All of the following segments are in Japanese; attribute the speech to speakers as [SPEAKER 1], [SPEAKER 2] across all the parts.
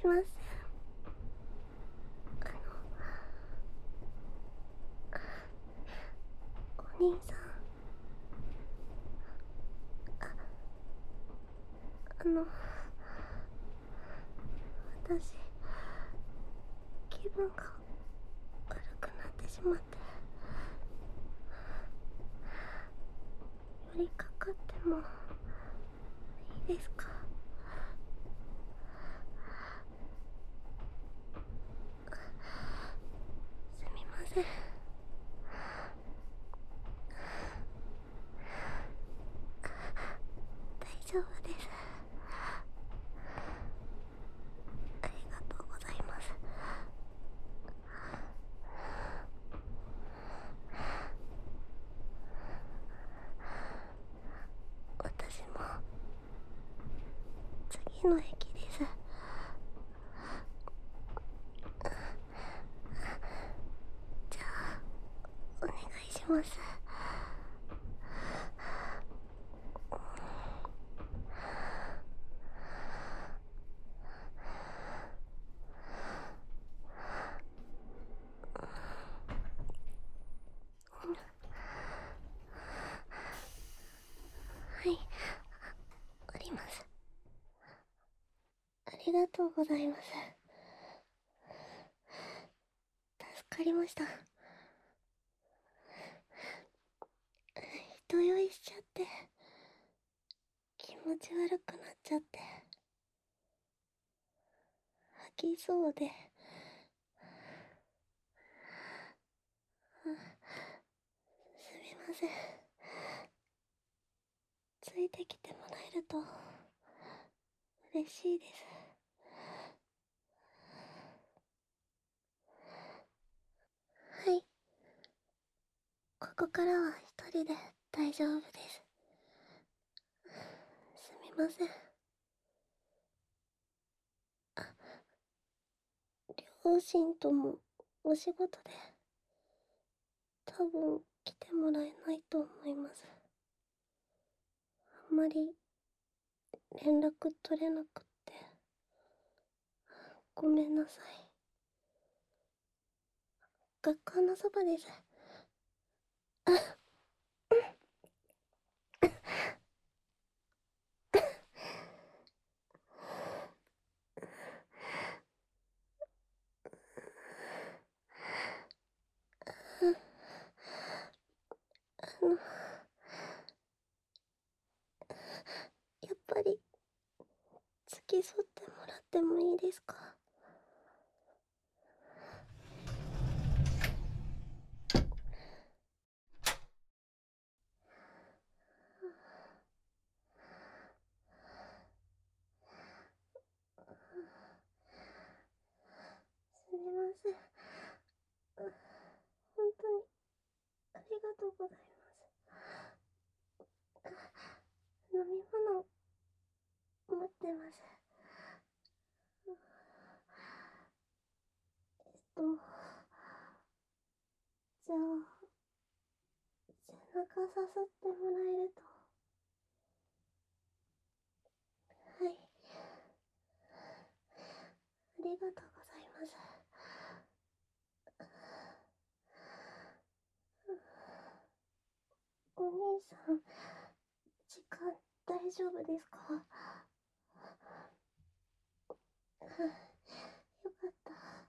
[SPEAKER 1] みません。お兄さん、あの私気分が悪くなってしまって、寄りかかってもいいですか？すみません。大丈夫です。ありがとうございます。私も次の駅です。じゃあお願いします。はい、あります。ありがとうございます。助かりました。人酔いしちゃって気持ち悪くなっちゃって、吐きそうで。すみません。ついてきてもらえると嬉しいです。はい、ここからは一人で大丈夫です。すみません。両親ともお仕事で多分来てもらえないと思います。あんまり連絡取れなくってごめんなさい。学校のそばです。あのやっぱり付き添ってもらってもいいですか？すみません。本当にありがとうございます。飲み物持ってます。じゃあ背中さすってもらえると。はい、ありがとうございます。お兄さん、時間大丈夫ですか？よかった。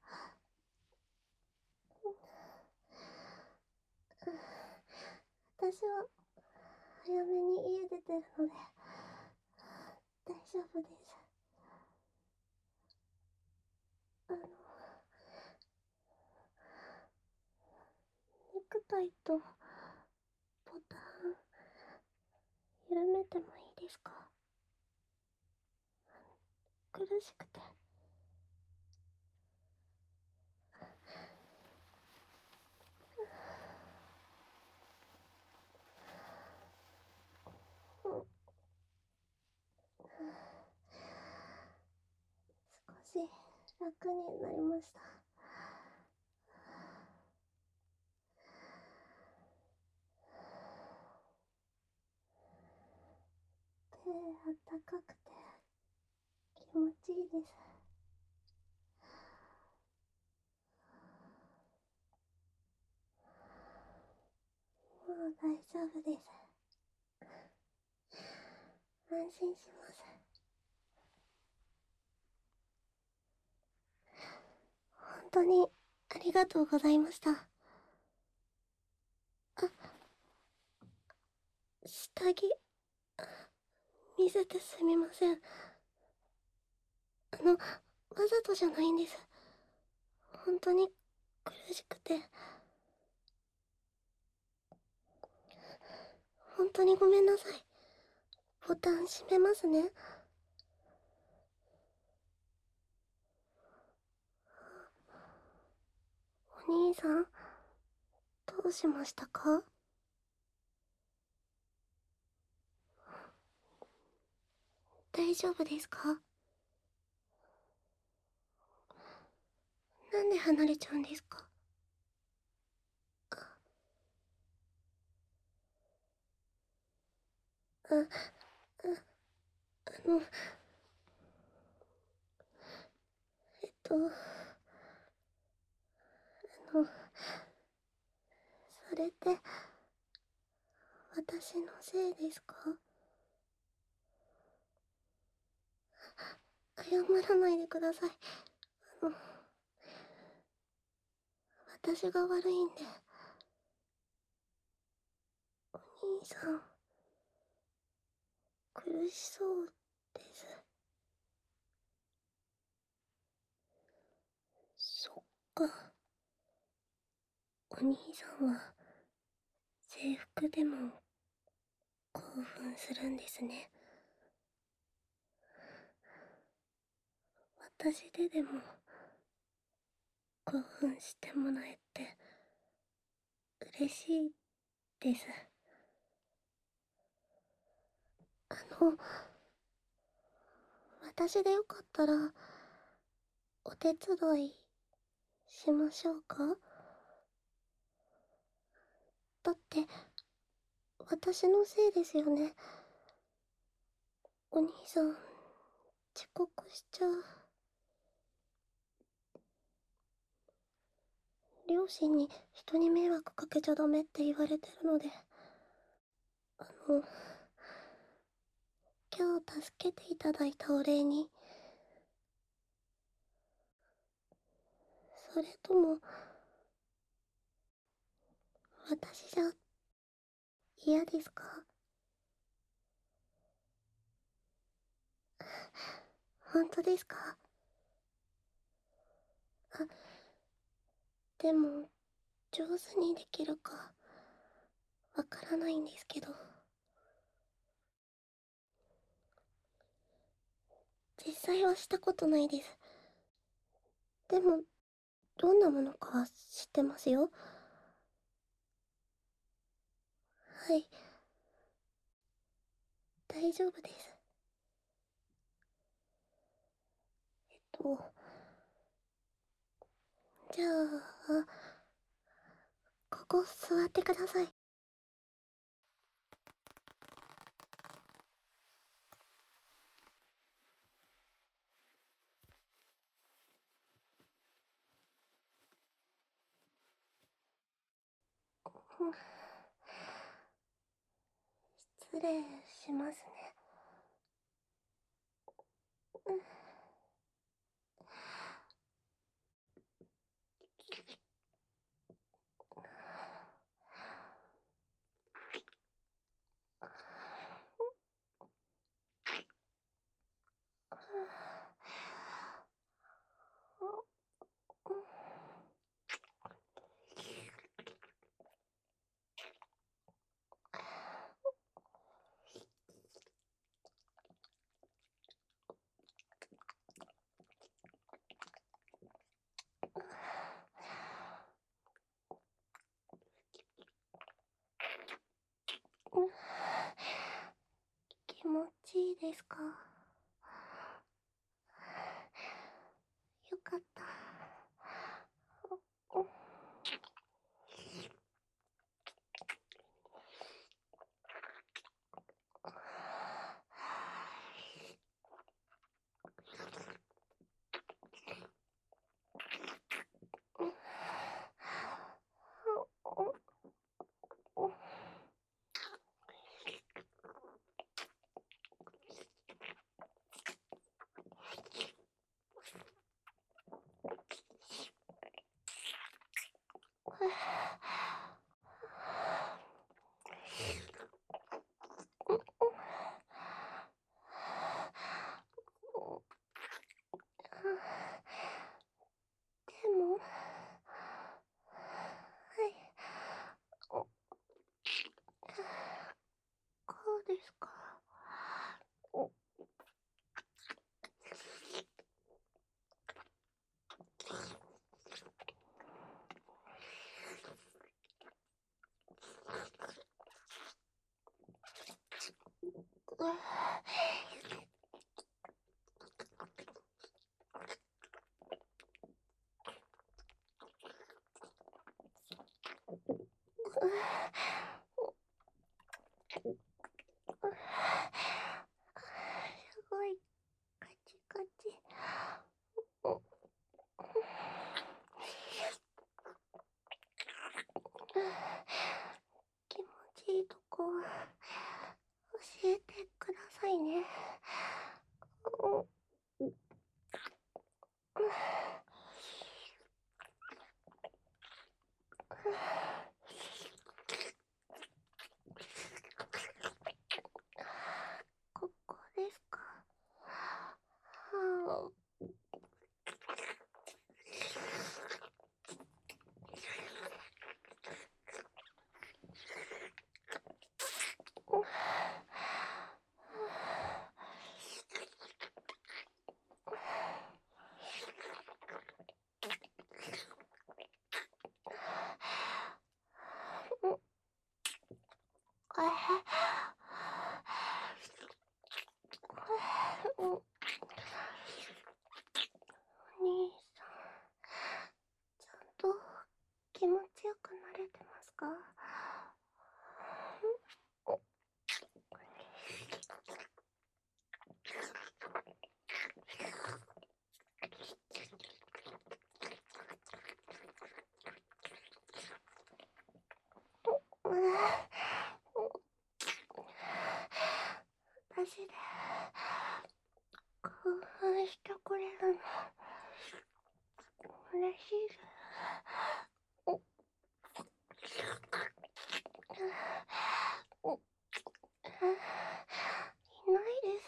[SPEAKER 1] 私は早めに家出てるので大丈夫です。あのネクタイとボタン緩めてもいいですか？苦しくて。少し楽になりました。手あったかくて気持ちいいです。 大丈夫です。安心します。本当にありがとうございました。下着、見せてすみません。わざとじゃないんです。本当に苦しくて。本当にごめんなさい。ボタン閉めますね。お兄さん、どうしましたか？大丈夫ですか？なんで離れちゃうんですか？あ、あの、の、それって、私のせいですか？謝らないでください。あの、私が悪いんで。お兄さん、苦しそうです。そっか。お兄さんは、制服でも、興奮するんですね。私でも、興奮してもらえて、嬉しいです。あの、私でよかったら、お手伝いしましょうか？だって、私のせいですよね。お兄さん、遅刻しちゃう。両親に人に迷惑かけちゃダメって言われてるので、あの、今日助けていただいたお礼に、それとも、私じゃ、嫌ですか？本当ですか？あ、でも、上手にできるか、わからないんですけど、実際はしたことないです。でも、どんなものかは知ってますよ。はい、大丈夫です。と、じゃあ、ここ座ってください。うん、失礼しますね。うん、うん、気持ちいいですか？よかった。うん、 でも、はい。こうですか。すごいカチカチ。気持ちいいとこ教えてくださいね。ここですか。はあ。お兄さん、ちゃんと気持ちよくなれてますか？私で興奮してくれるの嬉しいです。いないです。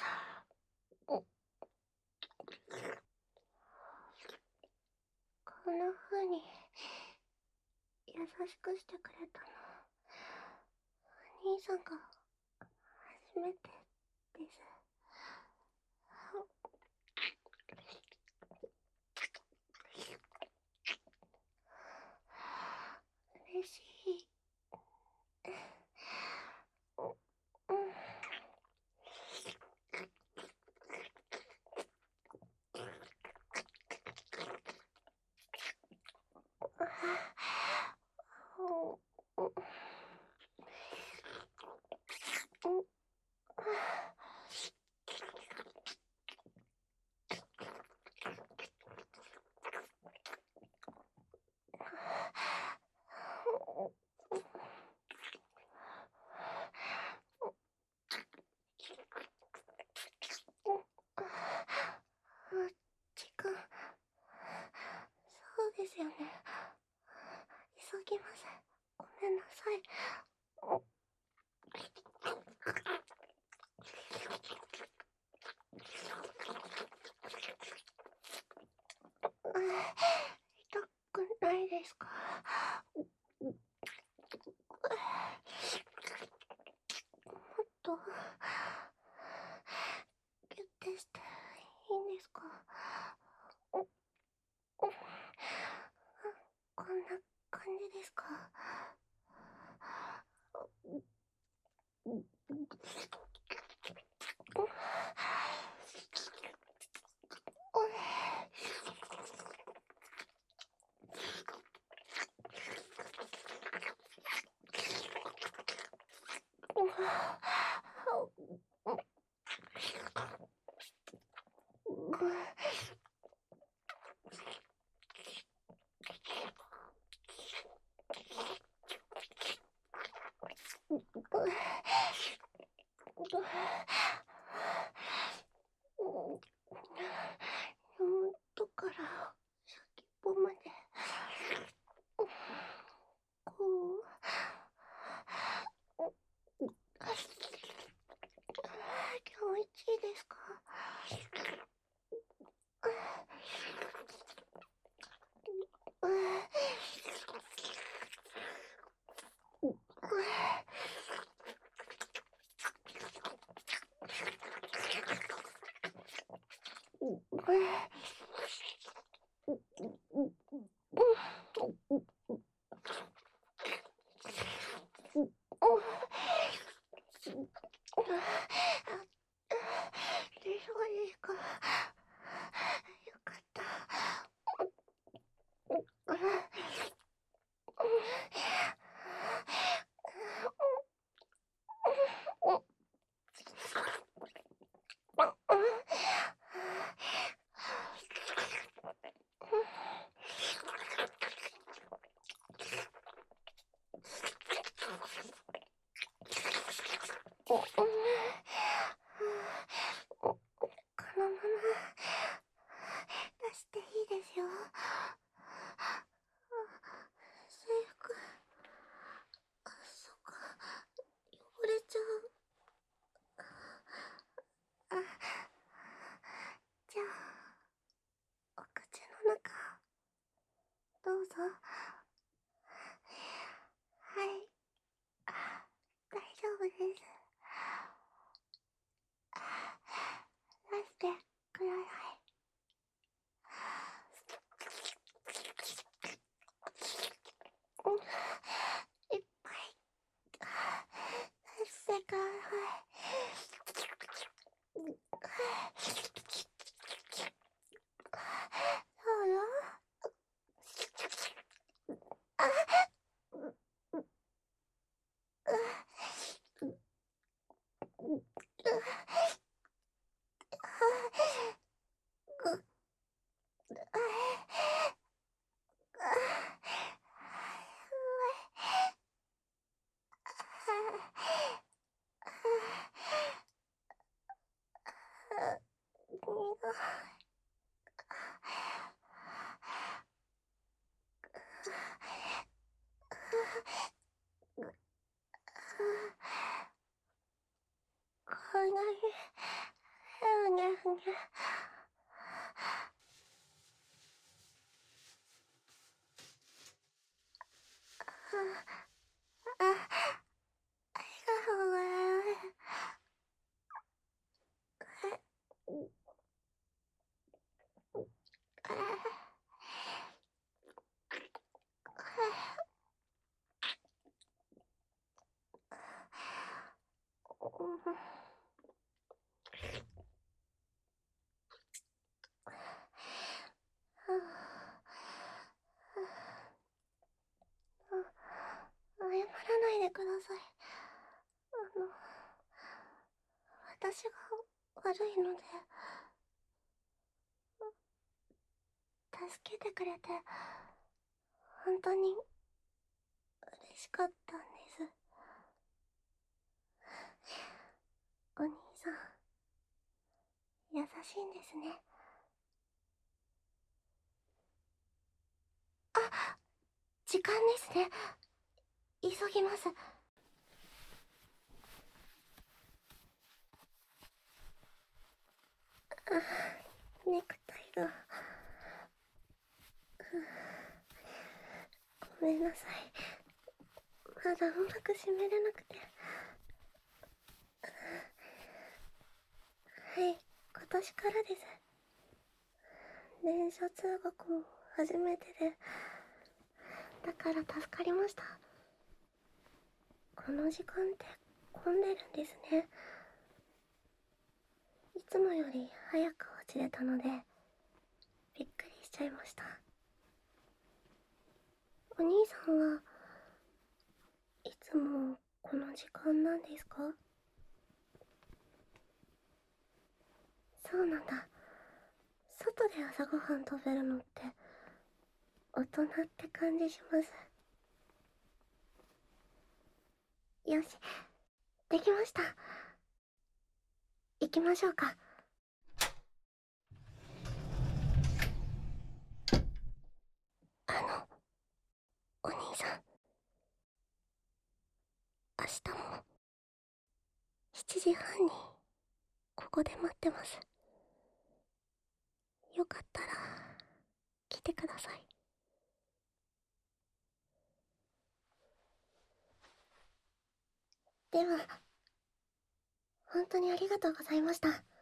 [SPEAKER 1] こんな風に優しくしてくれたの兄さんが初めてです。嬉しい。うん。時間、そうですよね。急ぎます。ごめんなさい。痛くないですか？もっとギュッてしていいんですか？こんな感じですか？ このまま出していいですよ。制服、そっか、汚れちゃう。じゃあ、お口の中、どうぞ。はい、大丈夫です。出してください。いっぱい出してください。そうよ。こんなにふにゃふにゃ。ありがとうございます。謝らないでください。私が悪いので、助けてくれて、本当に嬉しかったんです。お兄さん、優しいんですね。あ、時間ですね。急ぎます。ネクタイが。ごめんなさい。まだうまく締めれなくて。はい、今年からです。電車通学も初めてで、だから助かりました。この時間って混んでるんですね。いつもより早く落ちれたので、びっくりしちゃいました。お兄さんはいつもこの時間なんですか？そうなんだ。外で朝ごはん食べるのって大人って感じします。よし、できました。行きましょうか。お兄さん、明日も7時半にここで待ってます。よかったら来てください。では、本当にありがとうございました。